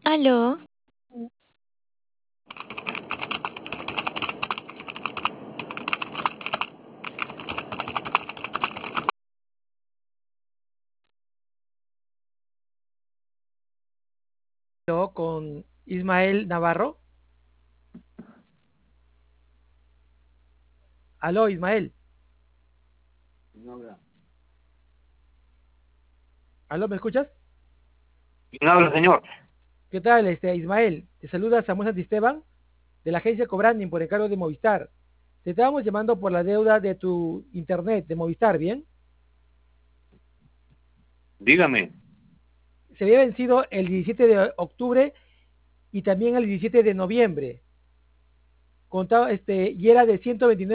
Aló, Con Ismael Navarro. Aló, Ismael. Aló, ¿me escuchas? ¿Quién habla, señor? ¿Qué tal, Ismael? Te saluda Samuel Santisteban de la agencia Cobranding por encargo de Movistar. Te estábamos llamando por la deuda de tu internet de Movistar, ¿bien? Dígame. Se había vencido el 17 de octubre y también el 17 de noviembre. Contaba, y era de 129